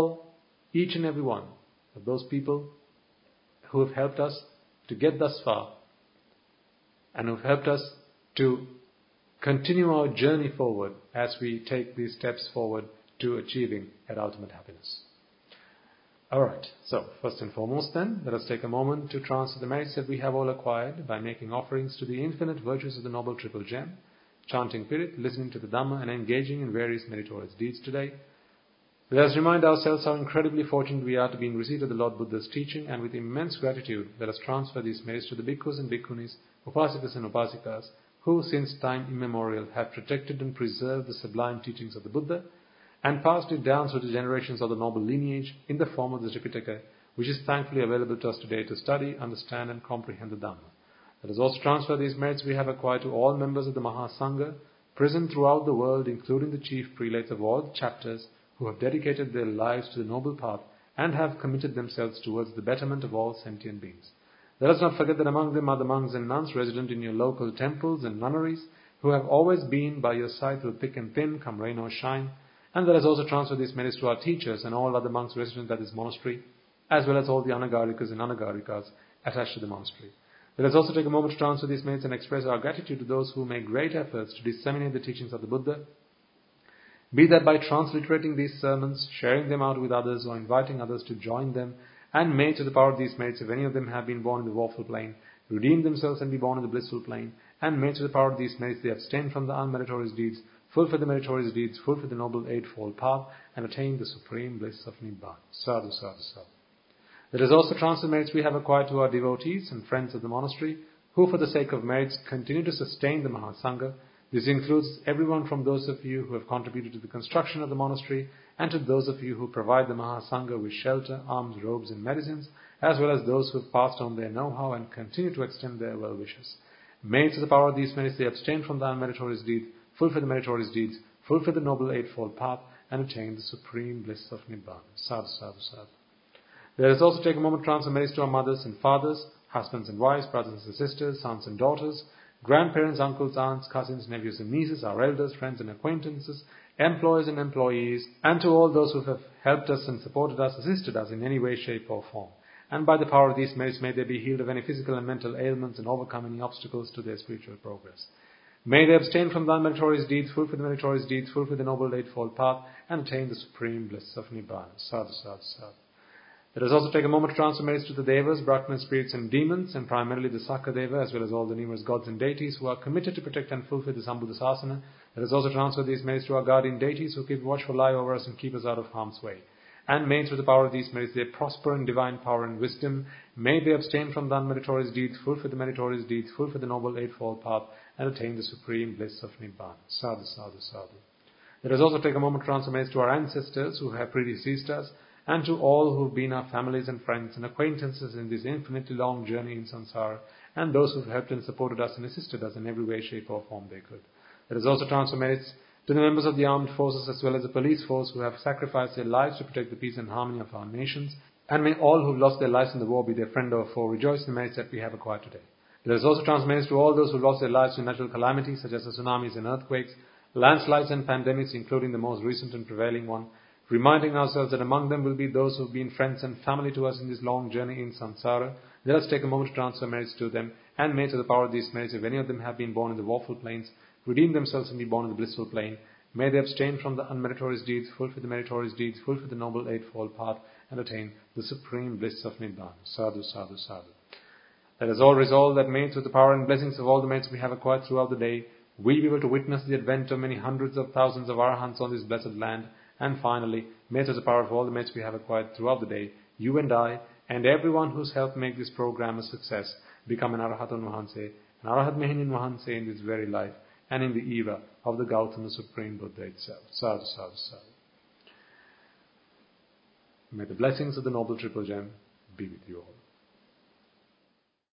each and every one of those people who have helped us to get thus far and who have helped us to continue our journey forward as we take these steps forward to achieving that ultimate happiness. Alright, so first and foremost then, let us take a moment to transfer the merits that we have all acquired by making offerings to the infinite virtues of the Noble Triple Gem, chanting Pirit, listening to the Dhamma, and engaging in various meritorious deeds today. Let us remind ourselves how incredibly fortunate we are to be in receipt of the Lord Buddha's teaching, and with immense gratitude, let us transfer these merits to the bhikkhus and bhikkhunis, upasikas and upasikas, who since time immemorial have protected and preserved the sublime teachings of the Buddha, and passed it down through the generations of the noble lineage in the form of the Tripitaka, which is thankfully available to us today to study, understand and comprehend the Dhamma. Let us also transfer these merits we have acquired to all members of the Mahasangha, present throughout the world, including the chief prelates of all the chapters, who have dedicated their lives to the noble path and have committed themselves towards the betterment of all sentient beings. Let us not forget that among them are the monks and nuns resident in your local temples and nunneries, who have always been by your side through thick and thin, come rain or shine. And let us also transfer these merits to our teachers and all other monks resident at this monastery, as well as all the Anagarikas and Anagarikas attached to the monastery. Let us also take a moment to transfer these merits and express our gratitude to those who make great efforts to disseminate the teachings of the Buddha, be that by transliterating these sermons, sharing them out with others, or inviting others to join them, and may to the power of these merits, if any of them have been born in the woeful plane, redeem themselves and be born in the blissful plane, and may to the power of these merits they abstain from the unmeritorious deeds, fulfill the meritorious deeds, fulfill the noble eightfold path, and attain the supreme bliss of Nibbana. Sadhu, sadhu, sadhu. Let us also transfer merits we have acquired to our devotees and friends of the monastery, who for the sake of merits continue to sustain the Mahasangha. This includes everyone from those of you who have contributed to the construction of the monastery, and to those of you who provide the Mahasangha with shelter, alms, robes and medicines, as well as those who have passed on their know-how and continue to extend their well wishes. May to the power of these merits they abstain from the unmeritorious deeds, fulfill the meritorious deeds, fulfill the noble eightfold path, and attain the supreme bliss of Nibbana. Sadhu, sadhu, sadhu. Let us also take a moment to transfer merits to our mothers and fathers, husbands and wives, brothers and sisters, sons and daughters, grandparents, uncles, aunts, cousins, nephews and nieces, our elders, friends and acquaintances, employers and employees, and to all those who have helped us and supported us, assisted us in any way, shape or form. And by the power of these merits, may they be healed of any physical and mental ailments and overcome any obstacles to their spiritual progress. May they abstain from the unmeritorious deeds, fulfill the meritorious deeds, fulfill the noble eightfold path, and attain the supreme bliss of Nibbana. Sadhu, sadhu, sadhu. Let us also take a moment to transfer merits to the Devas, Brahman, spirits and demons, and primarily the Sakadeva, as well as all the numerous gods and deities who are committed to protect and fulfill the Sambuddha Sasana. Let us also transfer these merits to our guardian deities who keep watchful eye over us and keep us out of harm's way. And may through the power of these merits they prosper in divine power and wisdom. May they abstain from the unmeritorious deeds, fulfill the meritorious deeds, fulfill the noble eightfold path, and attain the supreme bliss of Nibbana. Sadhu, sadhu, sadhu. Let us also take a moment to transfer merits to our ancestors who have predeceased us, and to all who have been our families and friends and acquaintances in this infinitely long journey in samsara, and those who have helped and supported us and assisted us in every way, shape or form they could. Let us also transfer merits to the members of the armed forces as well as the police force who have sacrificed their lives to protect the peace and harmony of our nations, and may all who have lost their lives in the war, be their friend or foe, rejoice in the merits that we have acquired today. Let us also transfer merits to all those who lost their lives in natural calamities such as the tsunamis and earthquakes, landslides and pandemics, including the most recent and prevailing one, reminding ourselves that among them will be those who have been friends and family to us in this long journey in samsara. Let us take a moment to transfer merits to them, and may to the power of these merits, if any of them have been born in the woeful planes, redeem themselves and be born in the blissful plane. May they abstain from the unmeritorious deeds, fulfill the meritorious deeds, fulfill the noble eightfold path, and attain the supreme bliss of Nibbana. Sadhu, sadhu, sadhu. Let us all resolve that may, through the power and blessings of all the merits we have acquired throughout the day, we be able to witness the advent of many hundreds of thousands of Arahants on this blessed land. And finally, may, through the power of all the merits we have acquired throughout the day, you and I, and everyone who's helped make this program a success, become an Arahatun Vahanse, an Arahat Mehinin Vahanse in this very life, and in the era of the Gautama Supreme Buddha itself. Sadhu, sadhu, sadhu. May the blessings of the Noble Triple Gem be with you all.